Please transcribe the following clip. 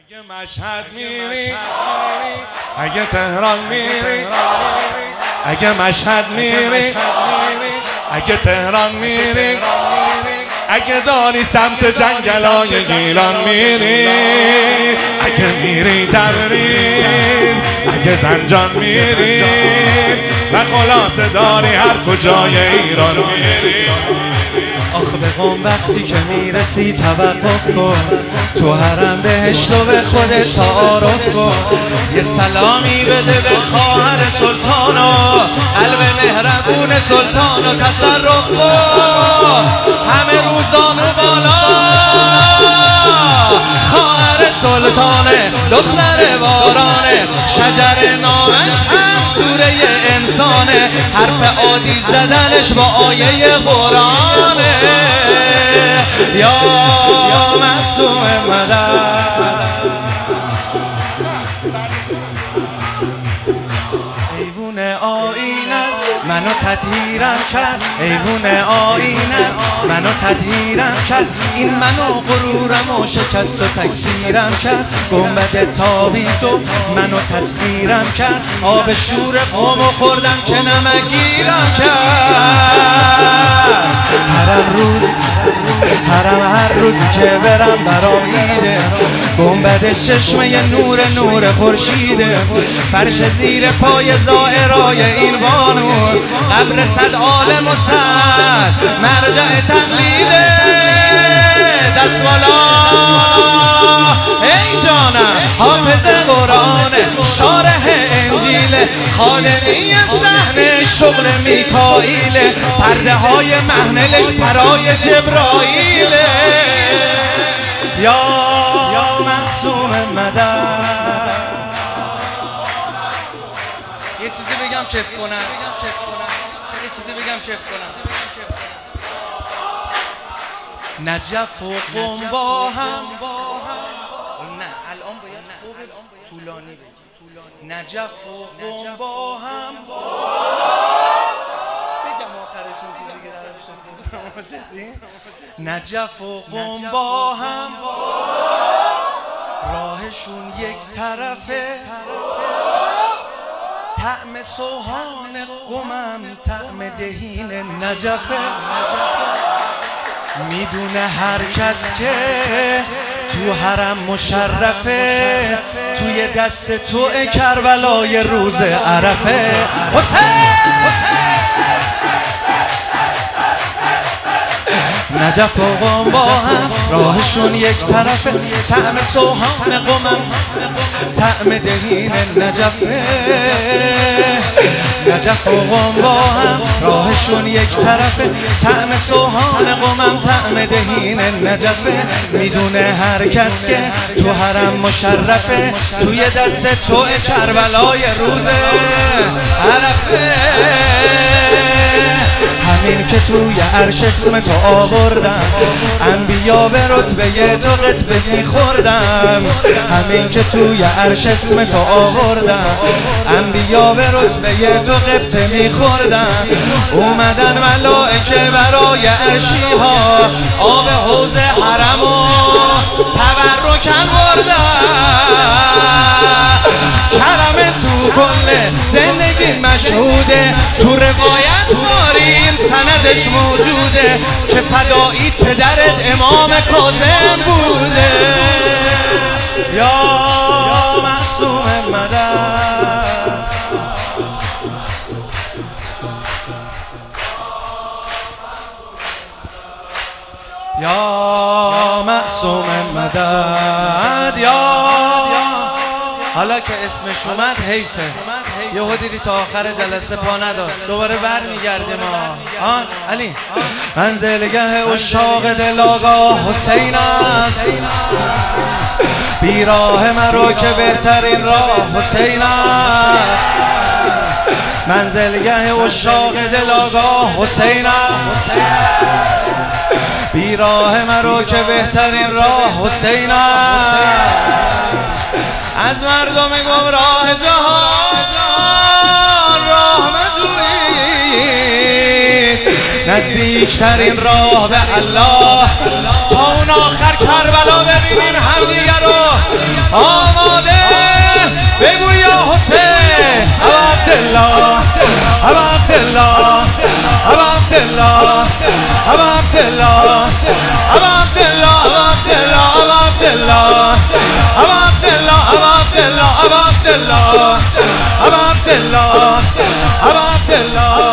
اگه مشهد میری، اگه تهران میری، اگه مشهد میری، اگه تهران میری، اگه داری سمت جنگلای گیلان میری، اگه میری تبریز، اگه زنجان میری و خلاصه داری هر کجای ایران میری. آخه به قم وقتی که میرسی توقف کن، تو حرم بهشت و به خودت تعارف کن. یه سلامی بده به خواهر سلطان و قلب مهربون سلطان و تصرف کن. همه روزانو بالا، خواهر سلطانه دختر بارانه، شجر نامش هم سوره انسانه، حرف عادی زدنش با آیه قرآنه. یا معصوم مدد، ایوون آینه منو تطهیرم کرد، ایوون آینه منو تطهیرم کرد، این منو غرورم و شکست و تکسیرم کرد. گنبد تابید و منو تسخیرم کرد، آب شور قومو خوردم که نمگیرم کرد. حرم هر روزی که برم برام ایده، گنبد چشمه نور خورشیده، فرش زیر پای زائرای این بانو، قبر صد عالم و صد مرجع تقلیده. دست بالا ای جانم، حافظ قرآنه، شارح انجیله، خادمی صحنه شغل میکائیله، پرده های محملش پرای جبرائیله. یا معصوم مدد. یه چیزی بگم کف کنم، یه چیزی بگم کف کنم. نجف و قم با هم، نه الان باید خوب طولانی بگی. نجف و قم با هم، بگم آخرشون چیزی که درشون. نجف و قم با هم، راهشون یک طرفه، طعم سوهان قمم طعم دهین نجفه. میدونه هر کس که تو حرم مشرفه، توی دست تو کربلای روز عرفه. نجف و قم با هم، راهشون یک طرفه، طعم سوهان قمم طعم دهین نجفه. نجف و قم با هم، راهشون یک طرفه، طعم سوهان قمم طعم دهین نجفه. میدونه هر کس که تو حرم مشرفه، توی دست تو کربلای روز عرفه. همین که توی عرش اسم تو آوردم، انبیا به رتبه تو قطبه میخوردم. همین که توی عرش اسم تو آوردم، انبیا به رتبه تو قطبه میخوردم. اومدن ملائکه برای عرشی ها، آب حوض حرم و تبرکن بردن. کرم تو کل زندگی مشهوده، تو روایت داریم سندش موجوده، که فدایی پدرت امام کاظم بوده. یا معصوم مدد. یا معصوم مدد. یا حالا که اسمش اومد حیفه، یهو دیدی تا آخر جلسه پا نداد، دوباره بر میگردیم. علی منزلگه عشاق دلاگاه حسین است، بیراه مرو که بهترین راه حسین است. منزلگه عشاق دلاگاه حسین است، بیراه مرو که بهترین راه حسین است. از مردم گمراه جهان راه مجویید، نزدیکترین راه به الله. تا اون آخر کربلا ببینیم همدیگه رو. آماده بگو یا حسین ابا عبدالله ابا عبدالله ابا عبدالله ابا عبدالله ابا عبدالله ابا عبدالله ابا عبدالله ابا عبدالله ابا عبدالله ابا عبدالله ابا عبدالله ابا عبدالله